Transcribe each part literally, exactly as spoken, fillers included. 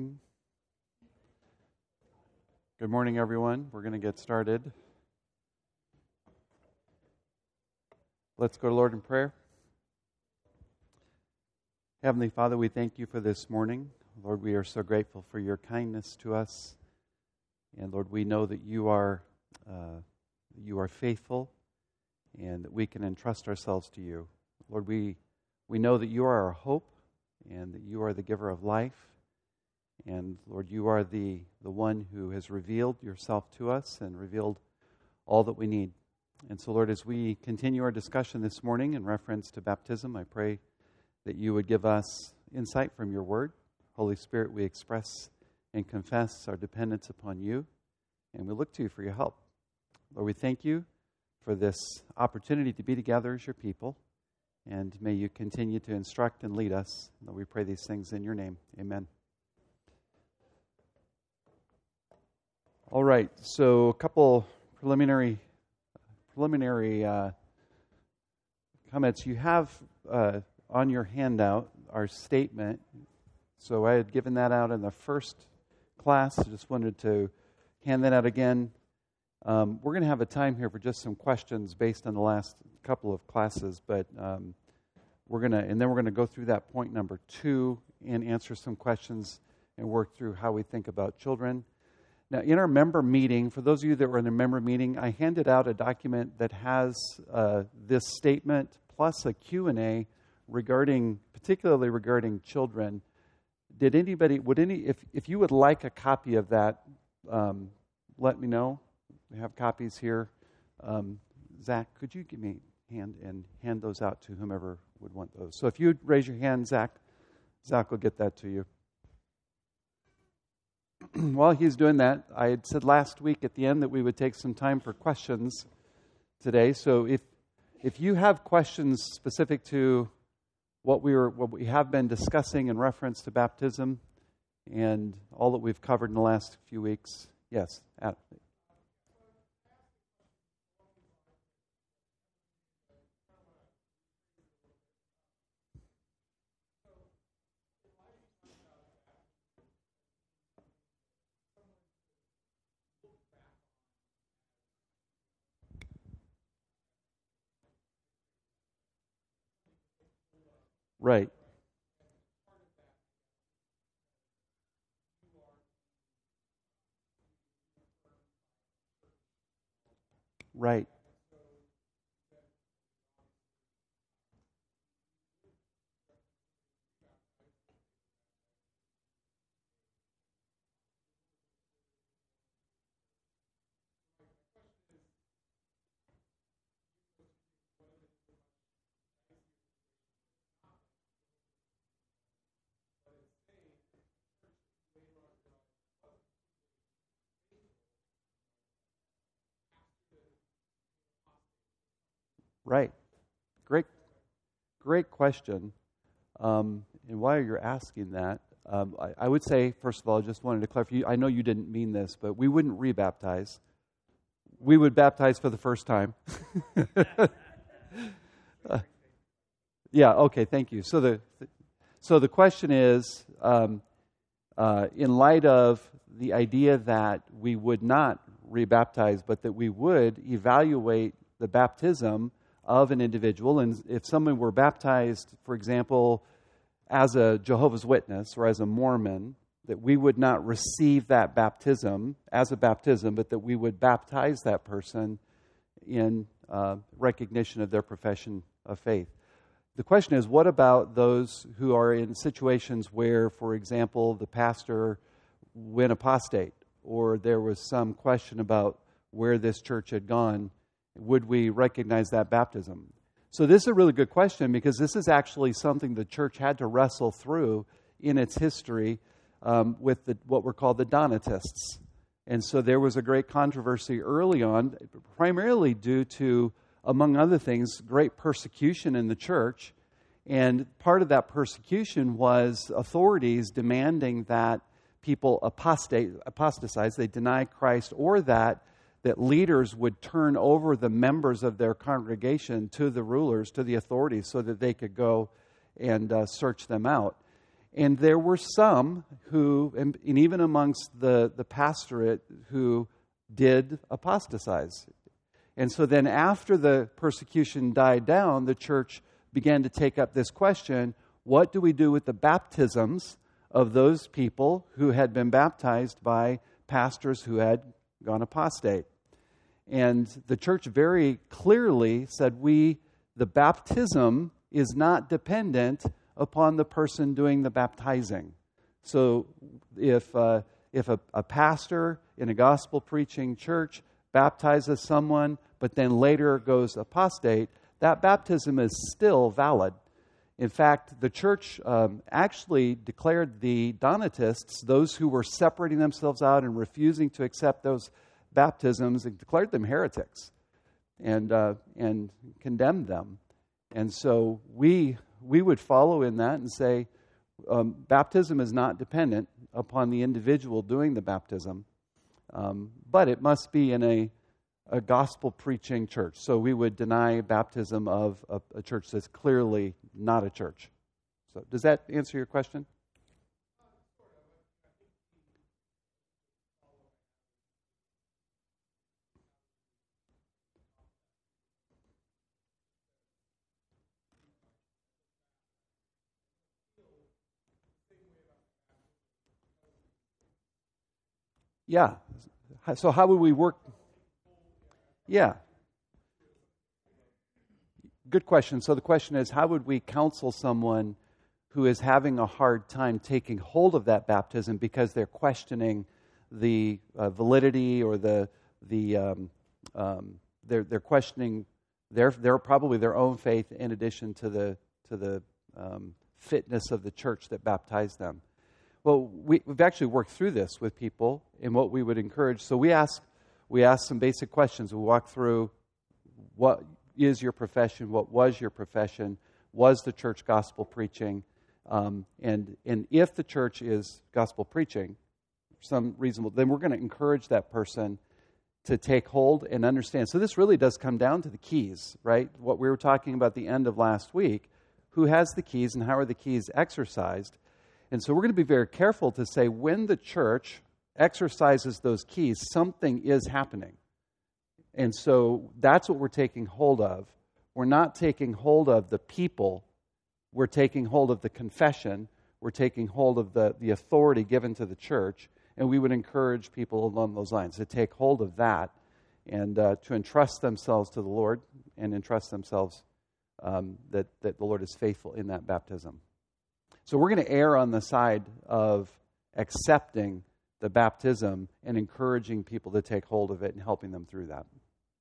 Good morning, everyone. We're going to get started. Let's go to Lord in prayer. Heavenly Father, we thank you for this morning. Lord, we are so grateful for your kindness to us. And Lord, we know that you are uh, you are faithful and that we can entrust ourselves to you. Lord, we we know that you are our hope and that you are the giver of life. And Lord, you are the, the one who has revealed yourself to us and revealed all that we need. And so, Lord, as we continue our discussion this morning in reference to baptism, I pray that you would give us insight from your word. Holy Spirit, we express and confess our dependence upon you, and we look to you for your help. Lord, we thank you for this opportunity to be together as your people, and may you continue to instruct and lead us. Lord, we pray these things in your name. Amen. All right, so a couple preliminary preliminary uh, comments. You have uh, on your handout our statement. So I had given that out in the first class. I just wanted to hand that out again. Um, we're going to have a time here for just some questions based on the last couple of classes, but um, we're going to, and then we're going to go through that point number two and answer some questions and work through how we think about children. Now, in our member meeting, for those of you that were in the member meeting, I handed out a document that has uh, this statement plus a Q and A regarding, particularly regarding children. Did anybody, would any, if, if you would like a copy of that, um, let me know. We have copies here. Um, Zach, could you give me a hand and hand those out to whomever would want those? So if you'd raise your hand, Zach, Zach will get that to you. While he's doing that, I had said last week at the end that we would take some time for questions today. So if if you have questions specific to what we were what we have been discussing in reference to baptism and all that we've covered in the last few weeks, yes, Adam. Right. Right. Right. Great, great question. Um, and while you're asking that, um, I, I would say, first of all, I just wanted to clarify. I know you didn't mean this, but we wouldn't rebaptize. We would baptize for the first time. uh, yeah. Okay. Thank you. So the so the question is, um, uh, in light of the idea that we would not rebaptize, but that we would evaluate the baptism of an individual, and if someone were baptized, for example, as a Jehovah's Witness or as a Mormon, that we would not receive that baptism as a baptism, but that we would baptize that person in uh, recognition of their profession of faith. The question is, what about those who are in situations where, for example, the pastor went apostate, or there was some question about where this church had gone? Would we recognize that baptism? So this is a really good question, because this is actually something the church had to wrestle through in its history um, with the, what were called the Donatists. And so there was a great controversy early on, primarily due to, among other things, great persecution in the church. And part of that persecution was authorities demanding that people apostate, apostatize, they deny Christ, or that that leaders would turn over the members of their congregation to the rulers, to the authorities, so that they could go and uh, search them out. And there were some who, and, and even amongst the, the pastorate, who did apostatize. And so then after the persecution died down, the church began to take up this question, what do we do with the baptisms of those people who had been baptized by pastors who had gone apostate? And the church very clearly said, we, the baptism is not dependent upon the person doing the baptizing. So if uh, if a, a pastor in a gospel-preaching church baptizes someone, but then later goes apostate, that baptism is still valid. In fact, the church um, actually declared the Donatists, those who were separating themselves out and refusing to accept those baptisms, and declared them heretics and uh, and condemned them. And so we we would follow in that and say um, baptism is not dependent upon the individual doing the baptism, um, but it must be in a a gospel-preaching church. So we would deny baptism of a, a church that's clearly not a church. So does that answer your question? Yeah. So how would we work? Yeah. Good question. So the question is, how would we counsel someone who is having a hard time taking hold of that baptism because they're questioning the uh, validity or the the um, um, they're they're questioning their their probably their own faith in addition to the to the um, fitness of the church that baptized them. Well, we, we've actually worked through this with people and what we would encourage. So we ask we ask some basic questions. We walk through what is your profession, what was your profession, was the church gospel preaching, um, and and if the church is gospel preaching, some reasonable, then we're going to encourage that person to take hold and understand. So this really does come down to the keys, right? What we were talking about at the end of last week, who has the keys and how are the keys exercised? And so we're going to be very careful to say when the church exercises those keys, something is happening. And so that's what we're taking hold of. We're not taking hold of the people. We're taking hold of the confession. We're taking hold of the, the authority given to the church. And we would encourage people along those lines to take hold of that and uh, to entrust themselves to the Lord and entrust themselves um, that, that the Lord is faithful in that baptism. So we're going to err on the side of accepting the baptism and encouraging people to take hold of it and helping them through that.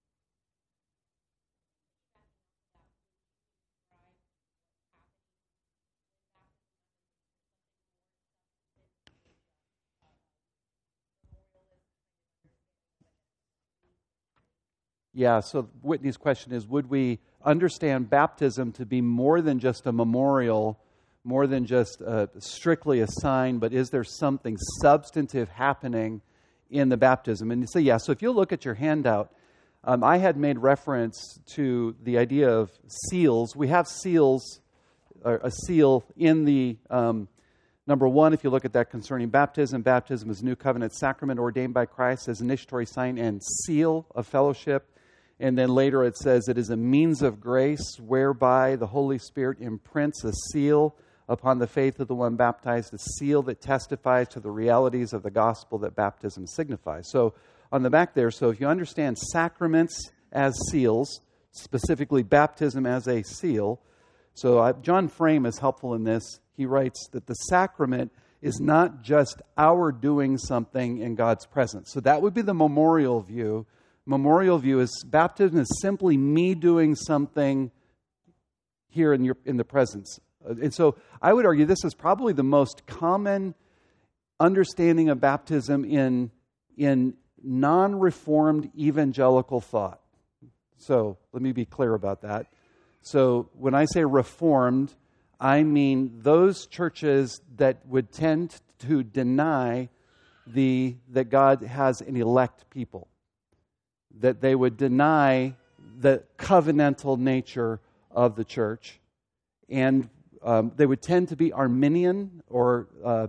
Yeah, so Whitney's question is, would we understand baptism to be more than just a memorial, more than just uh, strictly a sign, but is there something substantive happening in the baptism? And you say, yeah, so if you look at your handout, um, I had made reference to the idea of seals. We have seals, or a seal in the, um, number one, if you look at that concerning baptism, baptism is a new covenant sacrament ordained by Christ as initiatory sign and seal of fellowship. And then later it says it is a means of grace whereby the Holy Spirit imprints a seal upon the faith of the one baptized, a seal that testifies to the realities of the gospel that baptism signifies. So on the back there, so if you understand sacraments as seals, specifically baptism as a seal, so uh, John Frame is helpful in this. He writes that the sacrament is not just our doing something in God's presence. So that would be the memorial view. Memorial view is baptism is simply me doing something here in your in the presence. And so I would argue this is probably the most common understanding of baptism in, in non-reformed evangelical thought. So let me be clear about that. So when I say reformed, I mean those churches that would tend to deny the that God has an elect people. That they would deny the covenantal nature of the church. And um, they would tend to be Arminian, or uh,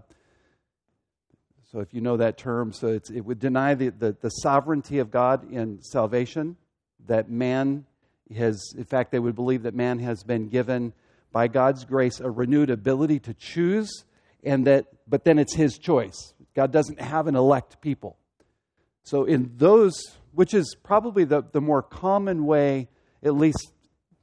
so if you know that term, so it's, it would deny the, the, the sovereignty of God in salvation, that man has, in fact, they would believe that man has been given by God's grace a renewed ability to choose, and that, but then it's his choice. God doesn't have an elect people. So in those, which is probably the, the more common way, at least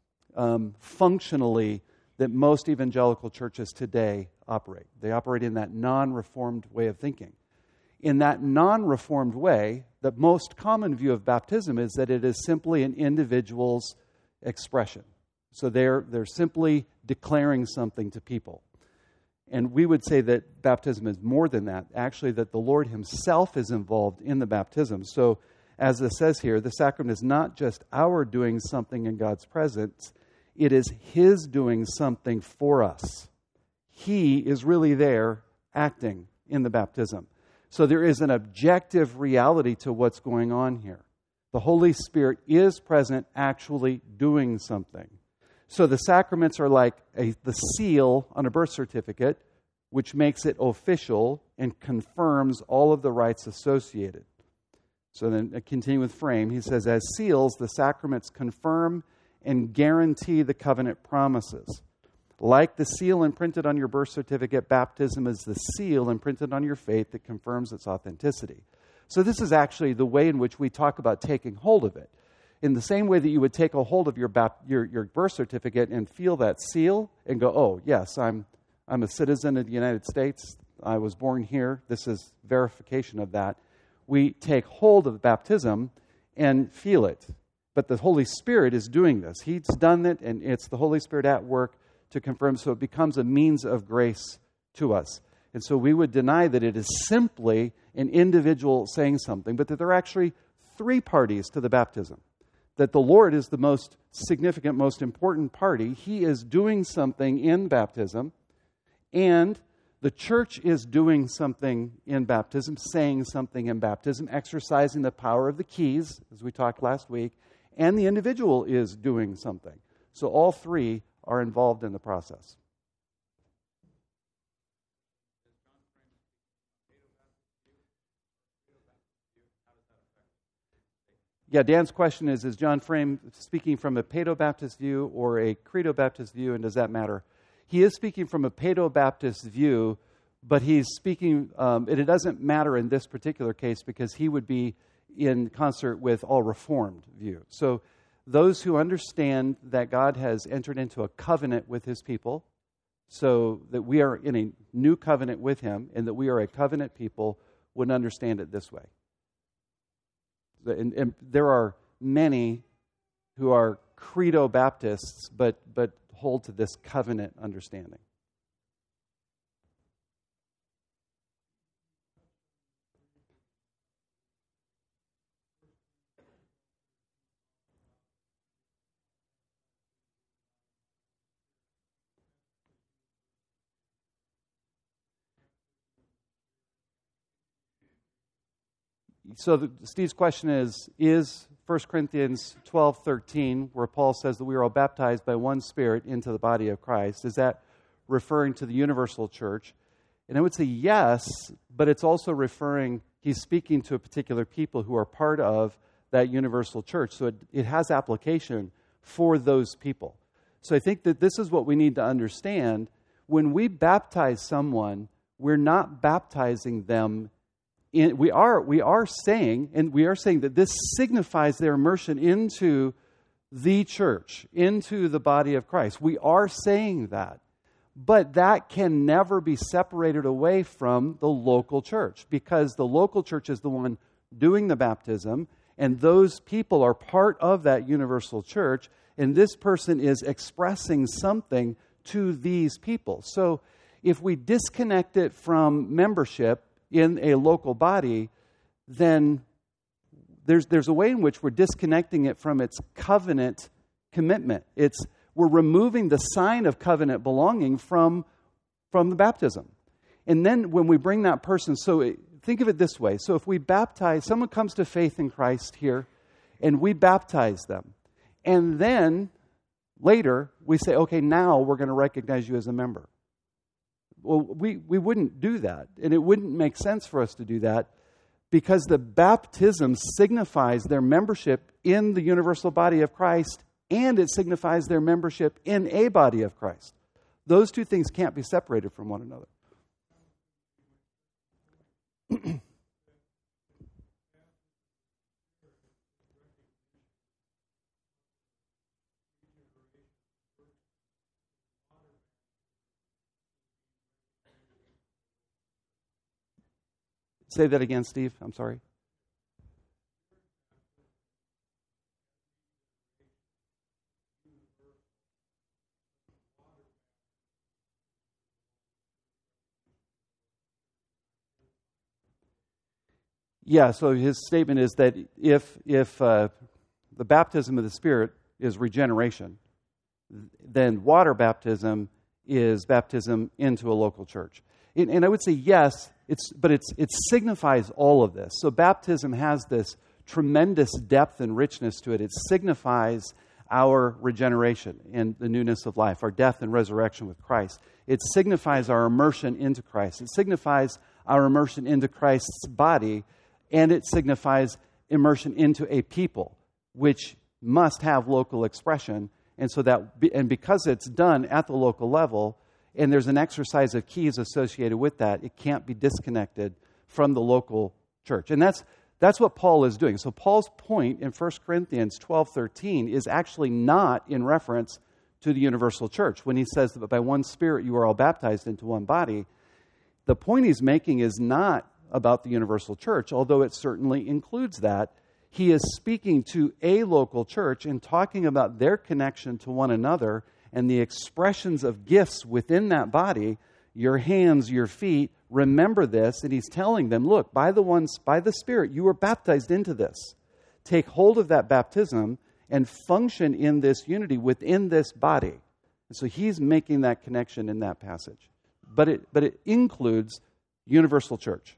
um, functionally, that most evangelical churches today operate. They operate in that non-reformed way of thinking. In that non-reformed way, the most common view of baptism is that it is simply an individual's expression. So they're they're simply declaring something to people. And we would say that baptism is more than that. Actually, that the Lord himself is involved in the baptism. So as it says here, the sacrament is not just our doing something in God's presence. It is his doing something for us. He is really there acting in the baptism. So there is an objective reality to what's going on here. The Holy Spirit is present, actually doing something. So the sacraments are like a, the seal on a birth certificate, which makes it official and confirms all of the rights associated. So then, uh, continue with Frame. He says, as seals, the sacraments confirm and guarantee the covenant promises. Like the seal imprinted on your birth certificate, baptism is the seal imprinted on your faith that confirms its authenticity. So this is actually the way in which we talk about taking hold of it. In the same way that you would take a hold of your, bap- your your birth certificate and feel that seal and go, oh, yes, I'm I'm a citizen of the United States. I was born here. This is verification of that. We take hold of baptism and feel it. But the Holy Spirit is doing this. He's done it, and it's the Holy Spirit at work to confirm, so it becomes a means of grace to us. And so we would deny that it is simply an individual saying something, but that there are actually three parties to the baptism. That the Lord is the most significant, most important party. He is doing something in baptism, and the church is doing something in baptism, saying something in baptism, exercising the power of the keys, as we talked last week, and the individual is doing something. So all three are involved in the process. Yeah, Dan's question is, is John Frame speaking from a Paedo-Baptist view or a Credo-Baptist view, and does that matter? He is speaking from a Paedo-Baptist view, but he's speaking, um, and it doesn't matter in this particular case because he would be in concert with all Reformed view. So those who understand that God has entered into a covenant with his people, so that we are in a new covenant with him, and that we are a covenant people, would understand it this way. And, and there are many who are credo Baptists, but but hold to this covenant understanding. So the, Steve's question is, is First Corinthians twelve thirteen, where Paul says that we are all baptized by one Spirit into the body of Christ, is that referring to the universal church? And I would say yes, but it's also referring, he's speaking to a particular people who are part of that universal church. So it, it has application for those people. So I think that this is what we need to understand. When we baptize someone, we're not baptizing them In, we are we are saying, and we are saying that this signifies their immersion into the church, into the body of Christ. We are saying that. But that can never be separated away from the local church, because the local church is the one doing the baptism, and those people are part of that universal church, and this person is expressing something to these people. So if we disconnect it from membership in a local body, then there's there's a way in which we're disconnecting it from its covenant commitment. It's we're removing the sign of covenant belonging from from the baptism. And then when we bring that person, so it, think of it this way. So if we baptize, someone comes to faith in Christ here, and we baptize them. And then later we say, okay, now we're going to recognize you as a member. Well, we, we wouldn't do that, and it wouldn't make sense for us to do that because the baptism signifies their membership in the universal body of Christ, and it signifies their membership in a body of Christ. Those two things can't be separated from one another. Say that again, Steve. I'm sorry. Yeah, so his statement is that if if uh, the baptism of the Spirit is regeneration, then water baptism is baptism into a local church. And, and I would say yes, it's but it's it signifies all of this. So baptism has this tremendous depth and richness to it. It signifies our regeneration and the newness of life, our death and resurrection with Christ. It signifies our immersion into Christ. It signifies our immersion into Christ's body, and it signifies immersion into a people, which must have local expression. And so that, and because it's done at the local level, and there's an exercise of keys associated with that, it can't be disconnected from the local church. And that's that's what Paul is doing. So Paul's point in First Corinthians twelve thirteen is actually not in reference to the universal church. When he says that by one Spirit you are all baptized into one body, the point he's making is not about the universal church, although it certainly includes that. He is speaking to a local church and talking about their connection to one another and the expressions of gifts within that body, your hands, your feet. Remember this, and he's telling them, look, by the ones, by the Spirit, you were baptized into this. Take hold of that baptism and function in this unity within this body. And so he's making that connection in that passage. But it, but it includes universal church.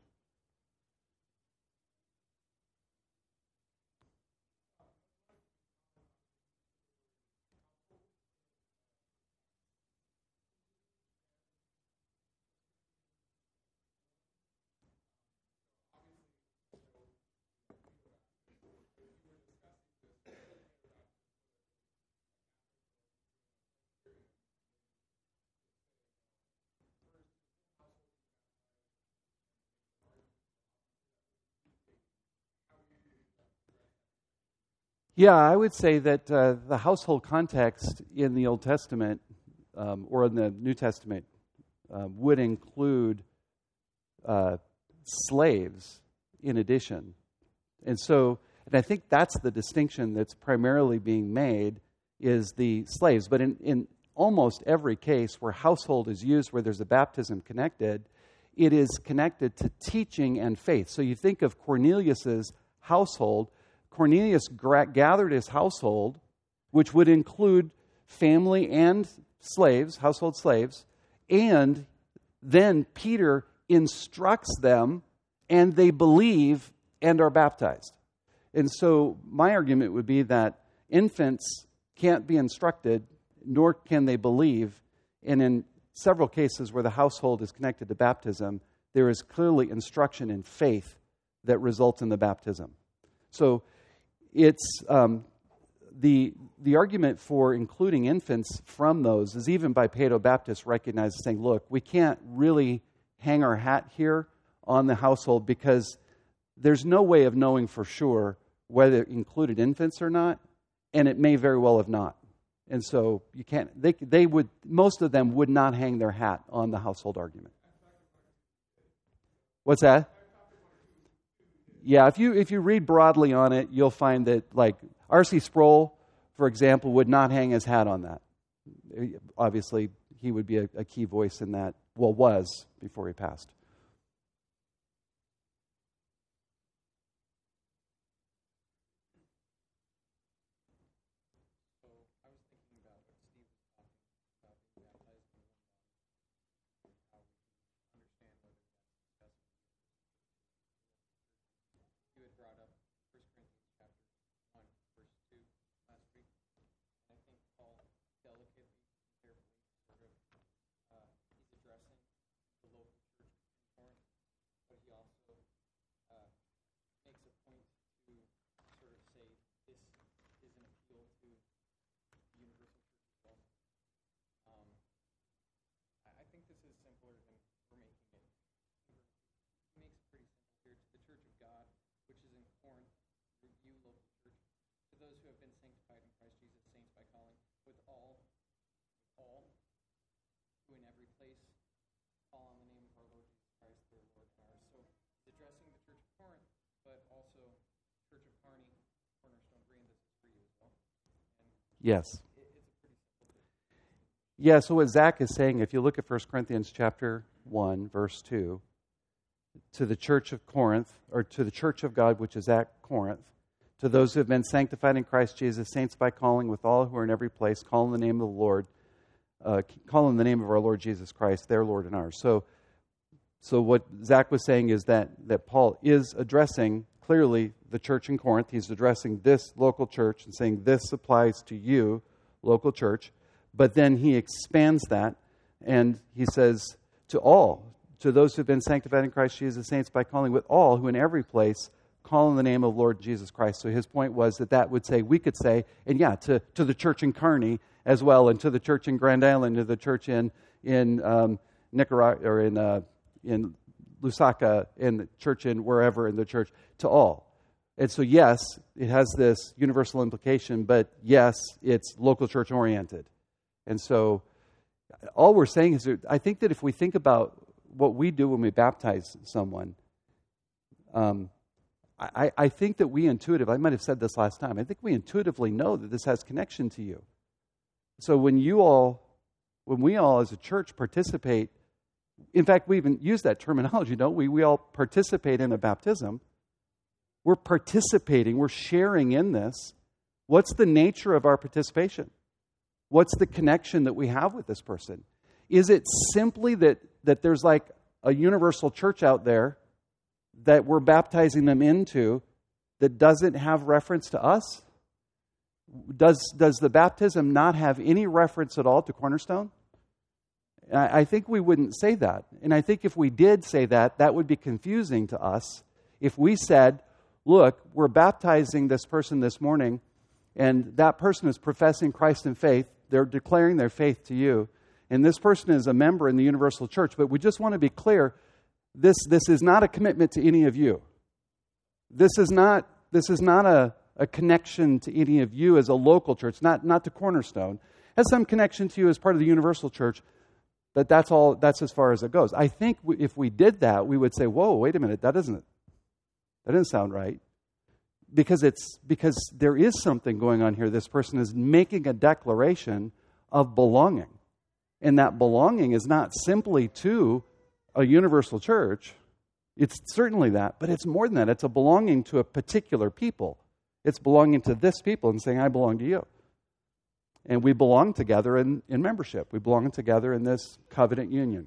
Yeah, I would say that uh, the household context in the Old Testament um, or in the New Testament uh, would include uh, slaves in addition. And so, and I think that's the distinction that's primarily being made is the slaves. But in, in almost every case where household is used, where there's a baptism connected, it is connected to teaching and faith. So you think of Cornelius's household. Cornelius gathered his household, which would include family and slaves, household slaves, and then Peter instructs them, and they believe and are baptized. And so my argument would be that infants can't be instructed, nor can they believe, and in several cases where the household is connected to baptism, there is clearly instruction in faith that results in the baptism. So it's um, the the argument for including infants from those is even by Paedo-Baptists recognized as saying, look, we can't really hang our hat here on the household because there's no way of knowing for sure whether it included infants or not, and it may very well have not. And so you can't. They they would most of them would not hang their hat on the household argument. What's that? Yeah, if you if you read broadly on it, you'll find that, like, R C Sproul, for example, would not hang his hat on that. Obviously, he would be a, a key voice in that, well, was before he passed. he also uh, makes a point to sort of say this is an appeal to the universal church as well. Um, I think this is simpler than we're making it. He makes it pretty simple here. To the church of God, which is in Corinth, review local church. To those who have been sanctified in Christ Jesus, saints by calling, with all, with all, who in every place call on the name of our Lord Jesus Christ, their Lord and ours. So he's addressing the church of Corinth, but also church of Kearney, Cornerstone Green. This is for you as well. And Yes. it, it's a pretty simple thing. Yeah, so what Zach is saying, if you look at First Corinthians chapter one, verse two, to the church of Corinth, or to the church of God, which is at Corinth, to those who have been sanctified in Christ Jesus, saints by calling, with all who are in every place, call in the name of the Lord, uh, call in the name of our Lord Jesus Christ, their Lord and ours. So, so what Zach was saying is that, that Paul is addressing clearly the church in Corinth. He's addressing this local church and saying this applies to you, local church. But then he expands that and he says to all, to those who have been sanctified in Christ Jesus, saints by calling, with all who in every place call in the name of Lord Jesus Christ. So his point was that that would say, we could say, and yeah, to, to the church in Kearney as well, and to the church in Grand Island, to the church in in um, Nicaragua, or in uh, in Lusaka, in the church in wherever in the church, to all. And so yes, it has this universal implication, but yes, it's local church oriented. And so all we're saying is that I think that if we think about what we do when we baptize someone, um, I, I think that we intuitively, I might have said this last time, I think we intuitively know that this has connection to you. So when you all, when we all as a church participate, in fact, we even use that terminology, don't we? We all participate in a baptism. We're participating, we're sharing in this. What's the nature of our participation? What's the connection that we have with this person? Is it simply that, that there's like a universal church out there that we're baptizing them into that doesn't have reference to us? Does, does the baptism not have any reference at all to Cornerstone? I, I think we wouldn't say that. And I think if we did say that, that would be confusing to us. If we said, look, we're baptizing this person this morning, and that person is professing Christ in faith, they're declaring their faith to you, and this person is a member in the universal church, but we just want to be clear, this, this is not a commitment to any of you. This is not, this is not a, a connection to any of you as a local church, not, not to Cornerstone. It has some connection to you as part of the universal church, but that's all, that's as far as it goes. I think we, if we did that, we would say, whoa, wait a minute, that doesn't, that doesn't sound right. Because it's because there is something going on here. This person is making a declaration of belonging. And that belonging is not simply to a universal church. It's certainly that, but it's more than that. It's a belonging to a particular people. It's belonging to this people and saying, I belong to you. And we belong together in, in membership. We belong together in this covenant union.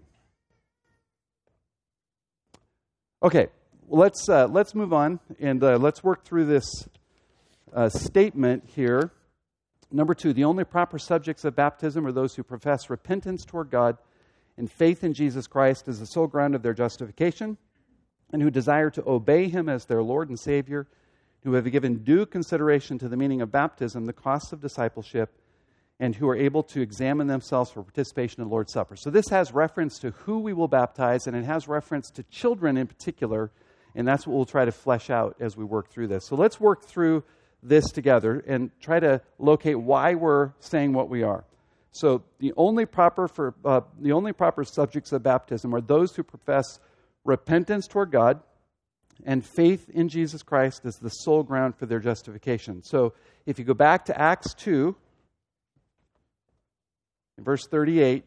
Okay. Let's uh, let's move on and uh, let's work through this uh, statement here. Number two, the only proper subjects of baptism are those who profess repentance toward God and faith in Jesus Christ as the sole ground of their justification, and who desire to obey Him as their Lord and Savior, who have given due consideration to the meaning of baptism, the costs of discipleship, and who are able to examine themselves for participation in the Lord's Supper. So this has reference to who we will baptize, and it has reference to children in particular. And that's what we'll try to flesh out as we work through this. So let's work through this together and try to locate why we're saying what we are. So the only proper for uh, the only proper subjects of baptism are those who profess repentance toward God and faith in Jesus Christ as the sole ground for their justification. So if you go back to Acts two, in verse thirty-eight.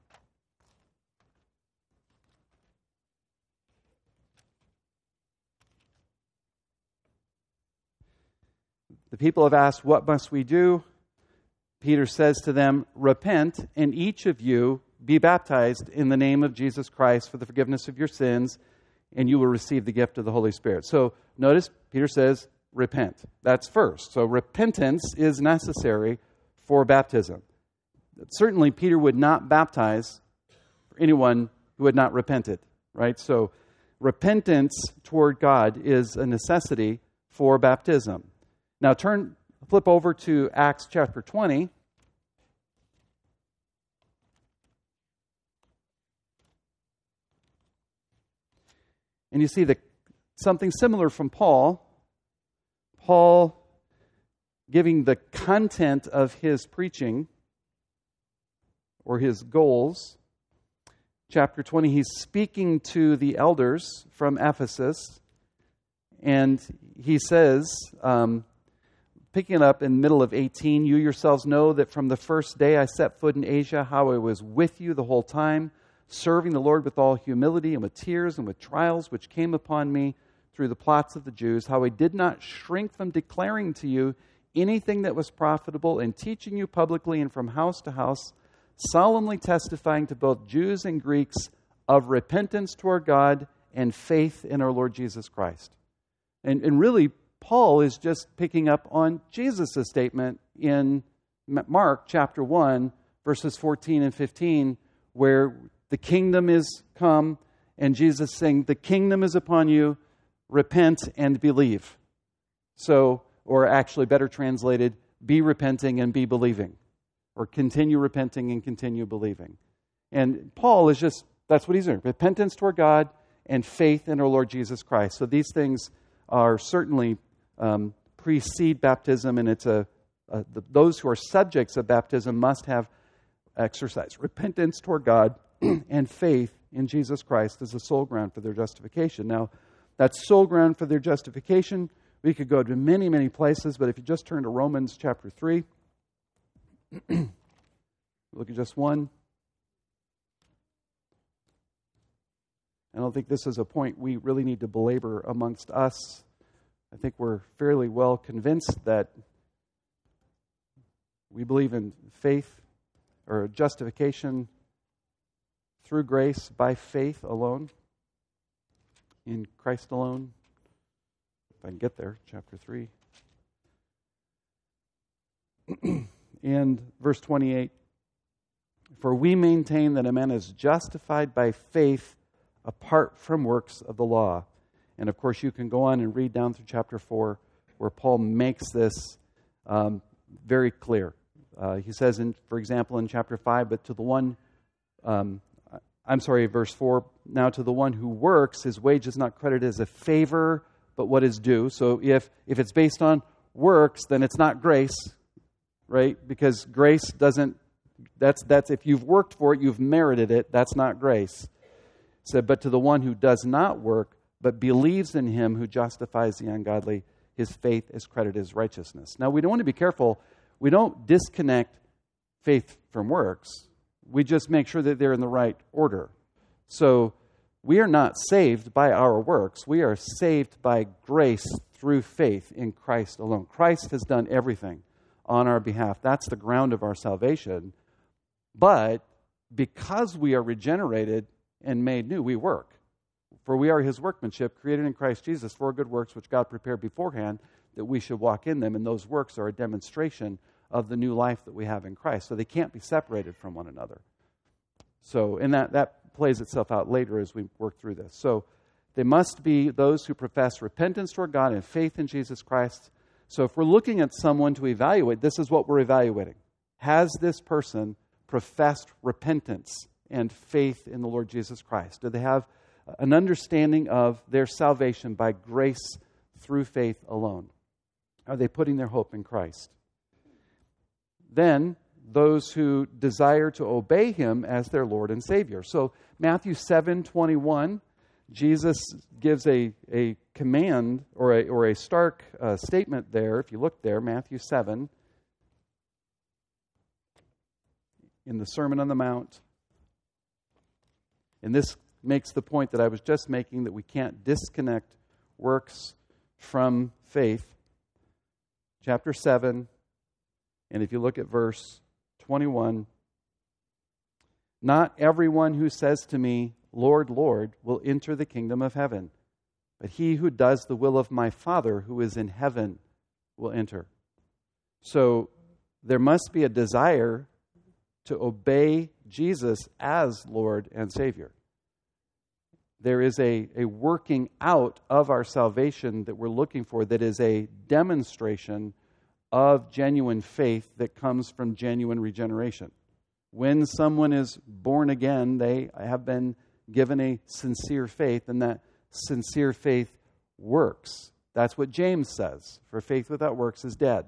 The people have asked, what must we do? Peter says to them, repent, and each of you be baptized in the name of Jesus Christ for the forgiveness of your sins, and you will receive the gift of the Holy Spirit. So notice, Peter says, repent. That's first. So repentance is necessary for baptism. Certainly, Peter would not baptize anyone who had not repented, right? So repentance toward God is a necessity for baptism. Now turn, flip over to Acts chapter twenty. And you see the, something similar from Paul. Paul giving the content of his preaching or his goals. Chapter twenty, he's speaking to the elders from Ephesus. And he says, um, picking it up in the middle of eighteen, you yourselves know that from the first day I set foot in Asia, how I was with you the whole time, serving the Lord with all humility and with tears and with trials which came upon me through the plots of the Jews, how I did not shrink from declaring to you anything that was profitable and teaching you publicly and from house to house, solemnly testifying to both Jews and Greeks of repentance toward God and faith in our Lord Jesus Christ. And, and really, Paul is just picking up on Jesus' statement in Mark chapter one, verses fourteen and fifteen, where the kingdom is come, and Jesus saying, the kingdom is upon you, repent and believe. So, or actually better translated, be repenting and be believing. Or continue repenting and continue believing. And Paul is just, that's what he's doing. Repentance toward God and faith in our Lord Jesus Christ. So these things are certainly um, precede baptism, and it's a, a the, those who are subjects of baptism must have exercise repentance toward God and faith in Jesus Christ as the sole ground for their justification. Now, that sole ground for their justification, we could go to many, many places, but if you just turn to Romans chapter three, look at just one. I don't think this is a point we really need to belabor amongst us. I think we're fairly well convinced that we believe in faith or justification through grace by faith alone, in Christ alone. If I can get there, chapter three. And verse twenty-eight, for we maintain that a man is justified by faith apart from works of the law. And of course, you can go on and read down through chapter four, where Paul makes this um, very clear. Uh, he says, in, for example, in chapter five, but to the one, um, I'm sorry, verse four, now to the one who works, his wage is not credited as a favor, but what is due. So if, if it's based on works, then it's not grace, right? Because grace doesn't, that's, that's if you've worked for it, you've merited it, that's not grace. It said, but to the one who does not work, but believes in him who justifies the ungodly, his faith is credited as righteousness. Now, we don't want to be careful. We don't disconnect faith from works. We just make sure that they're in the right order. So we are not saved by our works. We are saved by grace through faith in Christ alone. Christ has done everything on our behalf. That's the ground of our salvation. But because we are regenerated and made new, we work. For we are his workmanship, created in Christ Jesus for good works, which God prepared beforehand, that we should walk in them. And those works are a demonstration of the new life that we have in Christ. So they can't be separated from one another. So, and that, that plays itself out later as we work through this. So they must be those who profess repentance toward God and faith in Jesus Christ. So if we're looking at someone to evaluate, this is what we're evaluating. Has this person professed repentance and faith in the Lord Jesus Christ? Do they have an understanding of their salvation by grace through faith alone? Are they putting their hope in Christ? Then, those who desire to obey him as their Lord and Savior. So, Matthew seven twenty-one, Jesus gives a, a command or a, or a stark uh, statement there. If you look there, Matthew seven, in the Sermon on the Mount. And this makes the point that I was just making, that we can't disconnect works from faith. Chapter seven, and if you look at verse twenty-one, not everyone who says to me, Lord, Lord, will enter the kingdom of heaven, but he who does the will of my Father who is in heaven will enter. So there must be a desire to obey Jesus as Lord and Savior. There is a, a working out of our salvation that we're looking for that is a demonstration of genuine faith that comes from genuine regeneration. When someone is born again, they have been given a sincere faith, and that sincere faith works. That's what James says. For faith without works is dead.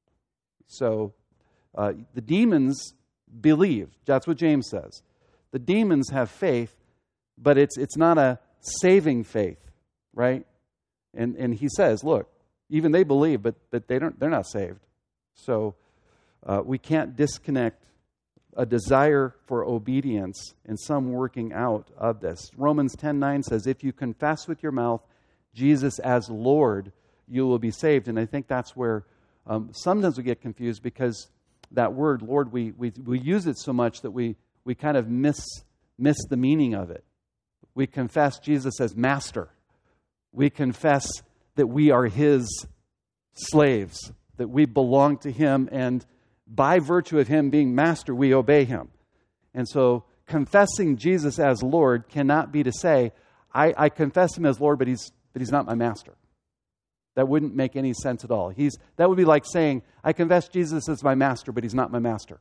So uh, the demons believe. That's what James says. The demons have faith, but it's it's not a saving faith, right? And and he says, look, even they believe, but but they don't. They're not saved. So uh, we can't disconnect a desire for obedience and some working out of this. Romans ten nine says, if you confess with your mouth Jesus as Lord, you will be saved. And I think that's where um, sometimes we get confused, because that word Lord, we we we use it so much that we we kind of miss miss the meaning of it. We confess Jesus as Master. We confess that we are His slaves, that we belong to Him, and by virtue of Him being Master, we obey Him. And so confessing Jesus as Lord cannot be to say, I, I confess Him as Lord, but He's but He's not my Master. That wouldn't make any sense at all. He's that would be like saying, I confess Jesus as my Master, but He's not my Master.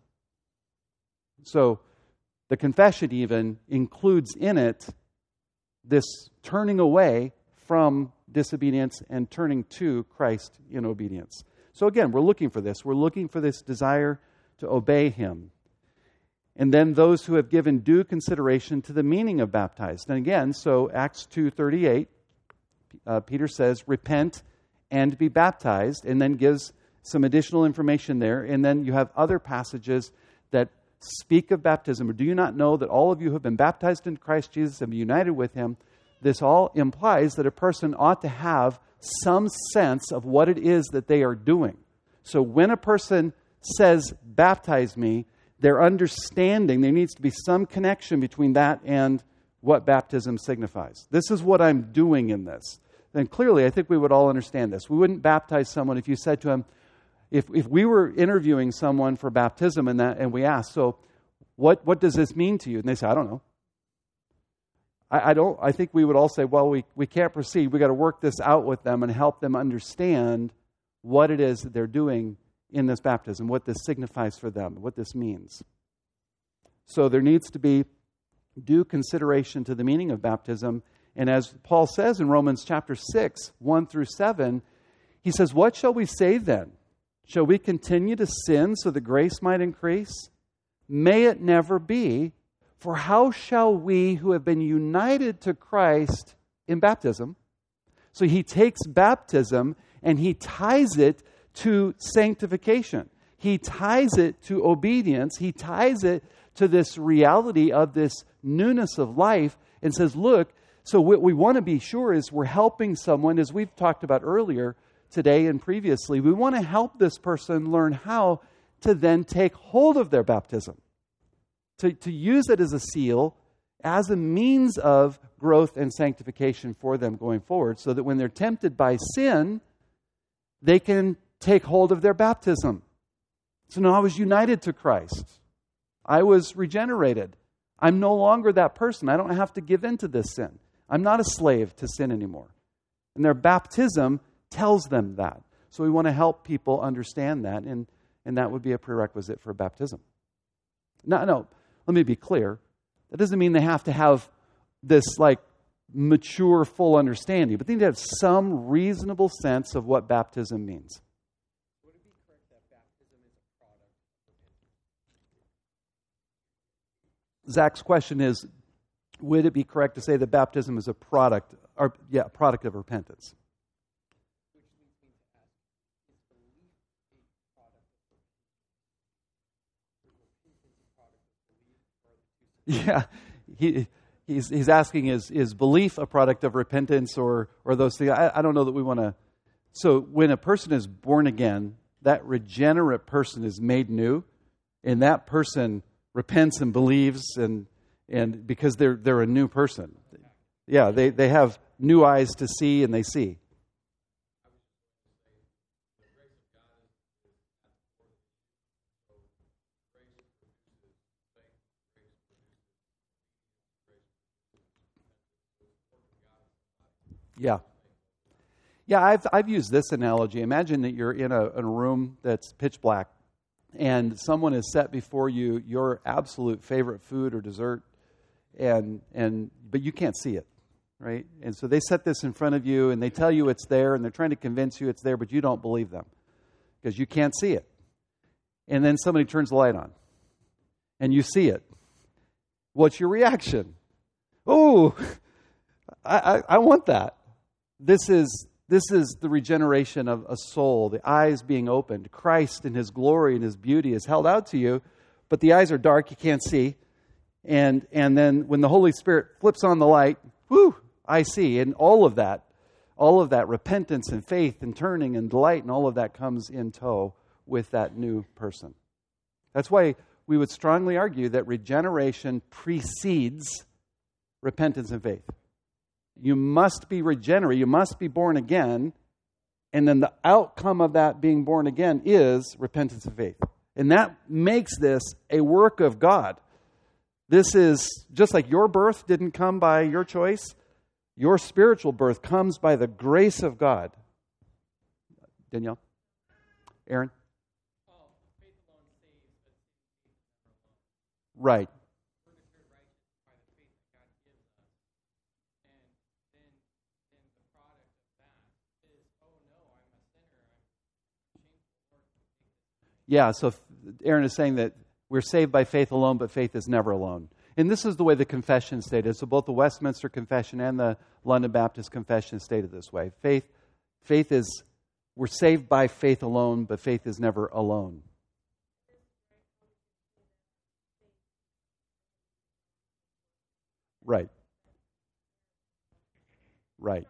So the confession even includes in it this turning away from disobedience and turning to Christ in obedience. So again, we're looking for this. We're looking for this desire to obey Him. And then those who have given due consideration to the meaning of baptized. And again, so Acts two thirty-eight, uh, Peter says, repent and be baptized, and then gives some additional information there. And then you have other passages that speak of baptism. Or do you not know that all of you who have been baptized in Christ Jesus and be united with Him? This all implies that a person ought to have some sense of what it is that they are doing. So when a person says, baptize me, their understanding, there needs to be some connection between that and what baptism signifies. This is what I'm doing in this. Then clearly, I think we would all understand this. We wouldn't baptize someone if you said to him, if if we were interviewing someone for baptism and that, and we asked, so what what does this mean to you? And they say, I don't know. I, I don't. I think we would all say, well, we, we can't proceed. We got to work this out with them and help them understand what it is that they're doing in this baptism, what this signifies for them, what this means. So there needs to be due consideration to the meaning of baptism. And as Paul says in Romans chapter six, one through seven, he says, what shall we say then? Shall we continue to sin so that grace might increase? May it never be. For how shall we who have been united to Christ in baptism? So he takes baptism and he ties it to sanctification. He ties it to obedience. He ties it to this reality of this newness of life and says, look, so what we want to be sure is we're helping someone, as we've talked about earlier today and previously, we want to help this person learn how to then take hold of their baptism. To, to use it as a seal, as a means of growth and sanctification for them going forward, so that when they're tempted by sin, they can take hold of their baptism. So now I was united to Christ. I was regenerated. I'm no longer that person. I don't have to give in to this sin. I'm not a slave to sin anymore. And their baptism tells them that. So we want to help people understand that, and, and that would be a prerequisite for baptism. No, no, let me be clear. That doesn't mean they have to have this like mature, full understanding, but they need to have some reasonable sense of what baptism means. Would it be correct that baptism is a product of repentance? Zach's question is, would it be correct to say that baptism is a product, or yeah, a product of repentance? Which leads me to ask, is belief a product of repentance? Is repentance a product of belief? Or are the two Yeah, separate? he, he's he's asking, is is belief a product of repentance, or or those things? I, I don't know that we want to. So when a person is born again, that regenerate person is made new, and that person repents and believes, and and because they're they're a new person. Yeah, they, they have new eyes to see, and they see. Yeah. Yeah, I've I've used this analogy. Imagine that you're in a, in a room that's pitch black, and someone has set before you your absolute favorite food or dessert, and and but you can't see it, right? And so they set this in front of you, and they tell you it's there, and they're trying to convince you it's there, but you don't believe them because you can't see it. And then somebody turns the light on, and you see it. What's your reaction? Oh, I, I, I want that. This is this is the regeneration of a soul, the eyes being opened. Christ in His glory and His beauty is held out to you, but the eyes are dark, you can't see. And and then when the Holy Spirit flips on the light, whoo, I see. And all of that, all of that repentance and faith and turning and delight and all of that comes in tow with that new person. That's why we would strongly argue that regeneration precedes repentance and faith. You must be regenerated, you must be born again, and then the outcome of that being born again is repentance and faith. And that makes this a work of God. This is just like your birth didn't come by your choice, your spiritual birth comes by the grace of God. Danielle? Aaron? Right. Yeah, so Aaron is saying that we're saved by faith alone, but faith is never alone. And this is the way the confession stated. So both the Westminster Confession and the London Baptist Confession stated this way. Faith, faith is, we're saved by faith alone, but faith is never alone. Right. Right.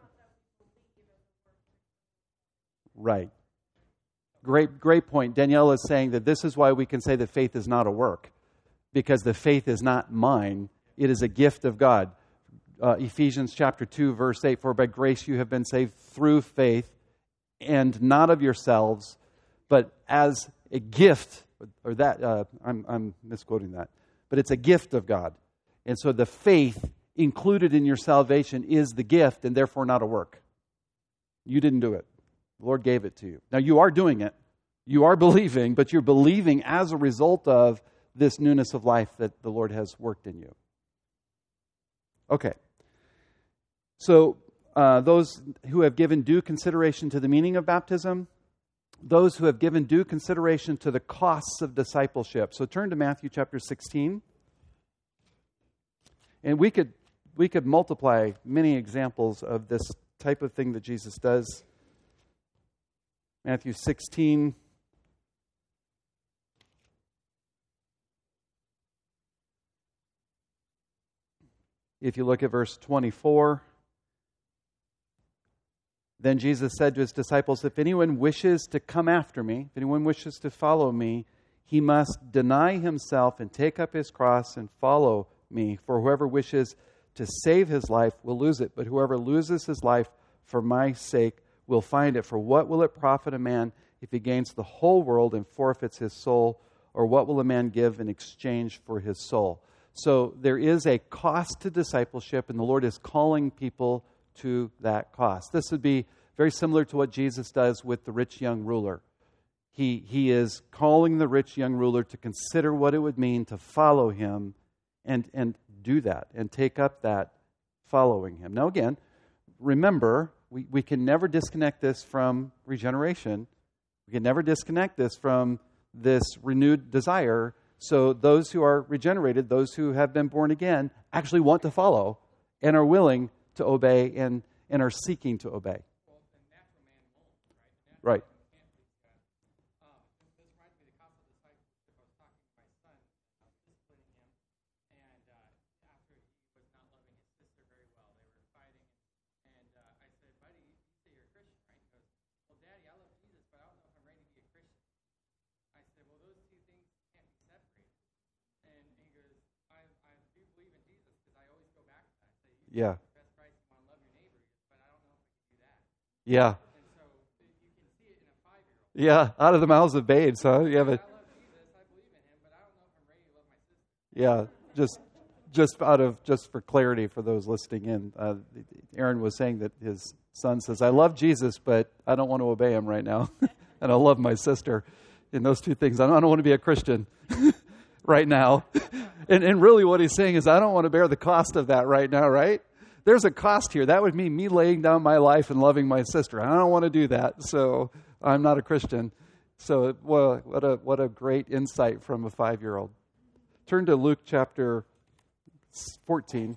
Right. Great, great point. Danielle is saying that this is why we can say that faith is not a work, because the faith is not mine. It is a gift of God. Uh, Ephesians chapter two, verse eight, for by grace you have been saved through faith, and not of yourselves, but as a gift, or that, uh, I'm, I'm misquoting that, but it's a gift of God. And so the faith included in your salvation is the gift, and therefore not a work. You didn't do it. The Lord gave it to you. Now, you are doing it. You are believing, but you're believing as a result of this newness of life that the Lord has worked in you. Okay. So, uh, those who have given due consideration to the meaning of baptism, those who have given due consideration to the costs of discipleship. So, turn to Matthew chapter sixteen. And we could we could multiply many examples of this type of thing that Jesus does. Matthew sixteen. If you look at verse twenty-four, then Jesus said to His disciples, if anyone wishes to come after me, if anyone wishes to follow me, he must deny himself and take up his cross and follow me. For whoever wishes to save his life will lose it, but whoever loses his life for my sake will find it. For what will it profit a man if he gains the whole world and forfeits his soul? Or what will a man give in exchange for his soul? So there is a cost to discipleship, and the Lord is calling people to that cost. This would be very similar to what Jesus does with the rich young ruler. He, he is calling the rich young ruler to consider what it would mean to follow Him and, and do that and take up that following Him. Now again, remember, we, we can never disconnect this from regeneration. We can never disconnect this from this renewed desire. So those who are regenerated, those who have been born again, actually want to follow and are willing to obey and, and are seeking to obey. Well, the natural man won't, right? Right. Um, this reminds me of the cost of discipleship. I was talking to my son, I was disciplining him, and uh, after he was not loving his sister very well, they were fighting, and uh, I said, buddy, you say you're a Christian, right? He goes, well, Daddy, I love Jesus, but I don't know if I'm ready to be a Christian. I said, well, those two things can't be separated. And he goes, I, I do believe in Jesus because I always go back to that. I say, you Yeah. best Christ, you want to love your neighbor, but I don't know if I can do that. Yeah. And so you can see it in a five-year-old. Yeah. Out of the mouths of babes, huh? You have a, I love Jesus, I believe in Him, but I don't know if I'm ready to love my sister. yeah. Just, just out of just for clarity for those listening in, uh, Aaron was saying that his son says, "I love Jesus, but I don't want to obey him right now, and I love my sister." In those two things, I don't, I don't want to be a Christian right now. And, and really, what he's saying is, I don't want to bear the cost of that right now. Right? There's a cost here. That would mean me laying down my life and loving my sister. I don't want to do that, so I'm not a Christian. So, well, what a what a great insight from a five-year-old. Turn to Luke chapter fourteen.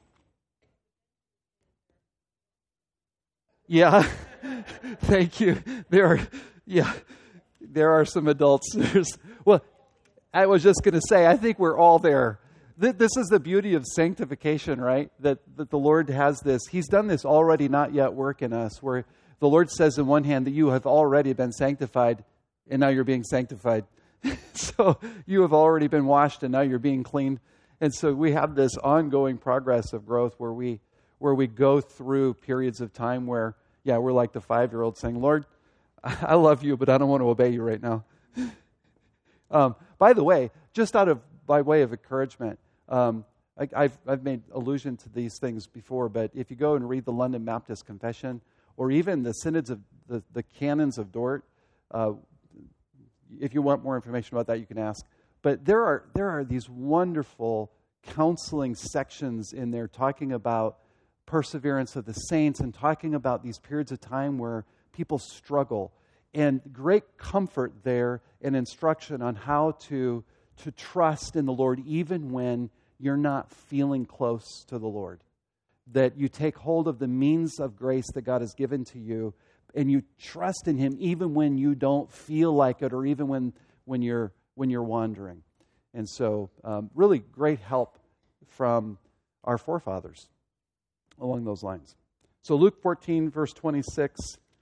Yeah, thank you. There are, yeah, there are some adults. There's, well, I was just going to say, I think we're all there. This is the beauty of sanctification, right? That, that the Lord has this. He's done this already, not yet work in us, where the Lord says in one hand that you have already been sanctified, and now you're being sanctified. So you have already been washed, and now you're being cleaned. And so we have this ongoing progress of growth where we where we go through periods of time where, yeah, we're like the five-year-old saying, "Lord, I love you, but I don't want to obey you right now." um, by the way, just out of by way of encouragement, um, I, I've I've made allusion to these things before, but if you go and read the London Baptist Confession or even the synods of the, the canons of Dort, uh, if you want more information about that, you can ask. But there are there are these wonderful counseling sections in there talking about perseverance of the saints and talking about these periods of time where people struggle, and great comfort there and instruction on how to to trust in the Lord even when you're not feeling close to the Lord. That you take hold of the means of grace that God has given to you and you trust in Him even when you don't feel like it or even when, when you're when you're wandering. And so um, really great help from our forefathers along those lines. So Luke fourteen, verse twenty-six.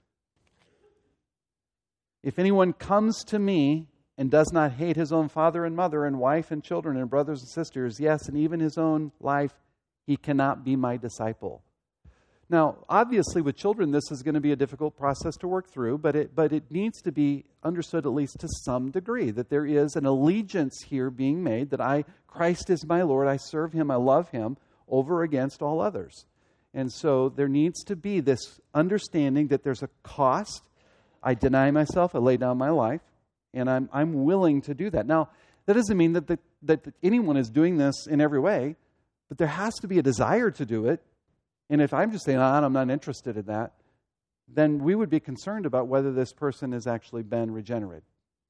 If anyone comes to me and does not hate his own father and mother and wife and children and brothers and sisters, yes, and even his own life, he cannot be my disciple. Now, obviously, with children, this is going to be a difficult process to work through, but it but it needs to be understood at least to some degree, that there is an allegiance here being made, that I, Christ is my Lord, I serve Him, I love Him, over against all others. And so there needs to be this understanding that there's a cost. I deny myself, I lay down my life, and I'm I'm willing to do that. Now, that doesn't mean that the, that anyone is doing this in every way, but there has to be a desire to do it. And if I'm just saying, ah, I'm not interested in that, then we would be concerned about whether this person has actually been regenerated.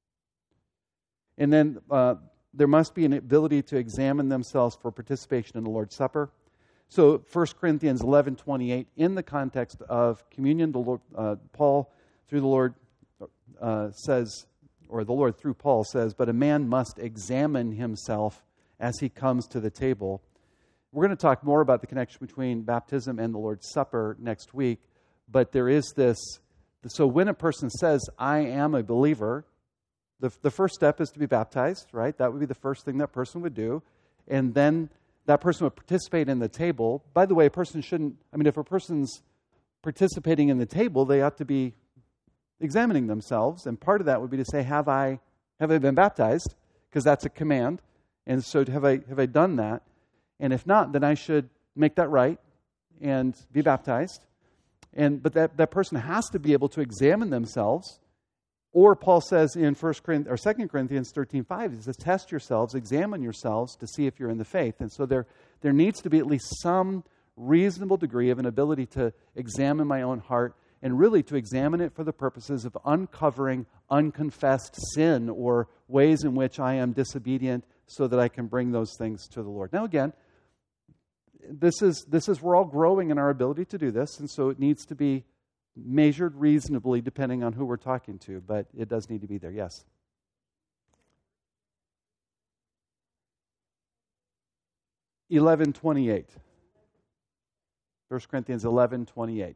And then uh, there must be an ability to examine themselves for participation in the Lord's Supper. So First Corinthians eleven twenty-eight, in the context of communion, the Lord, uh, Paul, through the Lord, uh, says, or the Lord through Paul says, but a man must examine himself as he comes to the table. We're going to talk more about the connection between baptism and the Lord's Supper next week, but there is this, so when a person says, I am a believer, the, the first step is to be baptized, right? That would be the first thing that person would do. And then that person would participate in the table. By the way, a person shouldn't, I mean, if a person's participating in the table, they ought to be examining themselves. And part of that would be to say, have I, have I been baptized? Because that's a command. And so have I, have I done that? And if not, then I should make that right and be baptized. And but that, that person has to be able to examine themselves. Or Paul says in First Corinthians or Second Corinthians thirteen five, he says, test yourselves, examine yourselves to see if you're in the faith. And so there, there needs to be at least some reasonable degree of an ability to examine my own heart and really to examine it for the purposes of uncovering unconfessed sin or ways in which I am disobedient so that I can bring those things to the Lord. Now again, This is, this is, we're all growing in our ability to do this, and so it needs to be measured reasonably depending on who we're talking to, but it does need to be there, yes. eleven twenty-eight. First Corinthians eleven twenty-eight.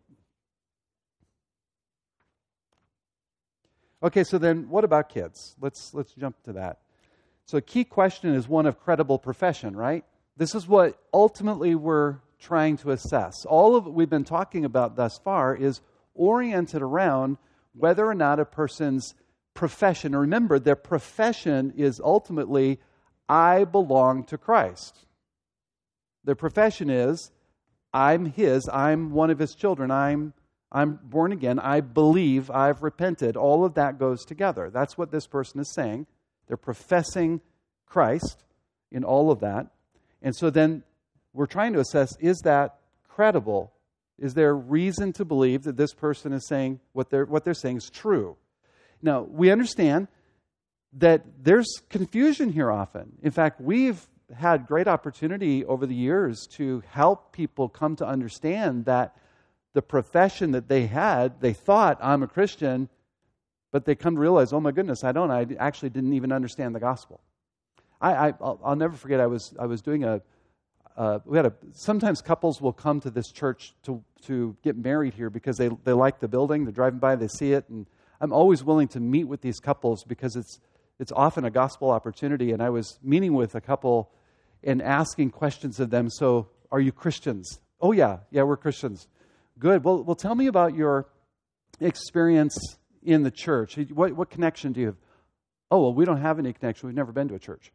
Okay, so then what about kids? Let's, let's jump to that. So a key question is one of credible profession, right? This is what ultimately we're trying to assess. All of what we've been talking about thus far is oriented around whether or not a person's profession, remember, their profession is ultimately, I belong to Christ. Their profession is, I'm His, I'm one of His children, I'm I'm born again, I believe, I've repented. All of that goes together. That's what this person is saying. They're professing Christ in all of that. And so then we're trying to assess, is that credible? Is there reason to believe that this person is saying what they're what they're saying is true? Now, we understand that there's confusion here often. In fact, we've had great opportunity over the years to help people come to understand that the profession that they had, they thought, I'm a Christian, but they come to realize, oh my goodness, I don't. I actually didn't even understand the gospel. I, I I'll, I'll never forget. I was I was doing a. Uh, we had a. Sometimes couples will come to this church to to get married here because they they like the building. They're driving by, they see it, and I'm always willing to meet with these couples because it's it's often a gospel opportunity. And I was meeting with a couple and asking questions of them. So, are you Christians? Oh yeah, yeah, we're Christians. Good. Well, well, tell me about your experience in the church. What, what connection do you have? Oh, well, we don't have any connection. We've never been to a church.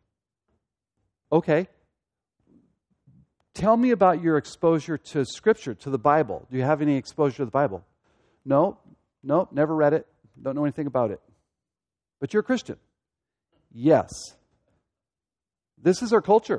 Okay. Tell me about your exposure to Scripture, to the Bible. Do you have any exposure to the Bible? No, no, never read it. Don't know anything about it. But you're a Christian. Yes. This is our culture.